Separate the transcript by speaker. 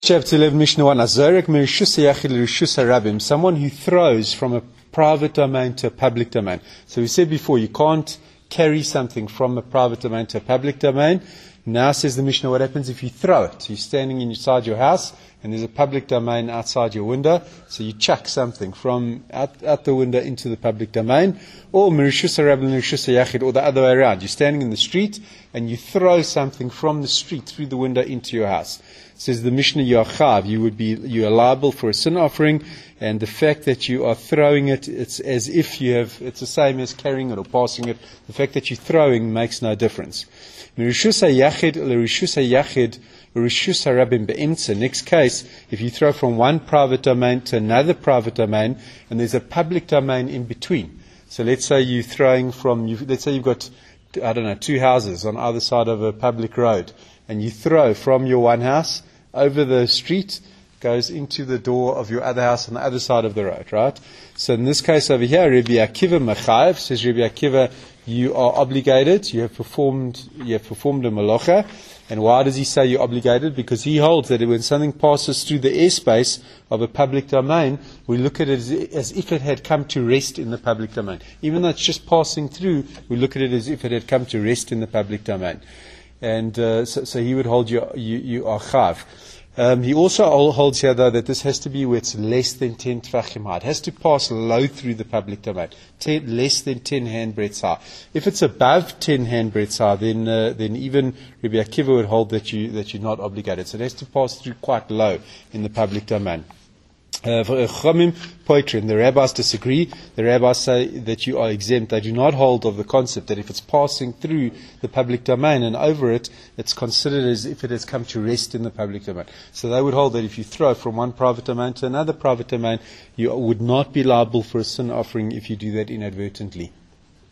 Speaker 1: Chapter 11, Mishnah 1. Azorek merishus hayachid l'rishus harabim. Someone who throws from a private domain to a public domain. So we said before, you can't carry something from a private domain to a public domain. Now says the Mishnah, what happens if you throw it? You're standing inside your house and there's a public domain outside your window, so you chuck something from out the window into the public domain, or merishus harabim l'rishus hayachid, or the other way around. You're standing in the street and you throw something from the street through the window into your house. Says the Mishnah, you are chav, you are liable for a sin offering, and the fact that you are throwing it, it's as if it's the same as carrying it or passing it. The fact that you're throwing makes no difference. Merishus hayachid l'rishus hayachid rishus harabim be'emtza. Next case, if you throw from one private domain to another private domain, and there's a public domain in between. So let's say you're throwing let's say you've got, two houses on either side of a public road, and you throw from your one house over the street, goes into the door of your other house on the other side of the road, right? So in this case over here, Rabbi Akiva Machayev, says Rabbi Akiva, you are obligated, you have performed a malacha. And why does he say you're obligated? Because he holds that when something passes through the airspace of a public domain, we look at it as if it had come to rest in the public domain. Even though it's just passing through, we look at it as if it had come to rest in the public domain. And so he would hold you are chav. He also holds here, though, that this has to be where it's less than 10 tvachim high. It has to pass low through the public domain, less than 10 handbreadths high. If it's above 10 handbreadths high, then even Rabbi Akiva would hold that you're not obligated. So it has to pass through quite low in the public domain. Chachamim poitrin, the rabbis disagree. The rabbis say that you are exempt. They do not hold of the concept that if it's passing through the public domain and over it, it's considered as if it has come to rest in the public domain. So they would hold that if you throw from one private domain to another private domain, you would not be liable for a sin offering if you do that inadvertently.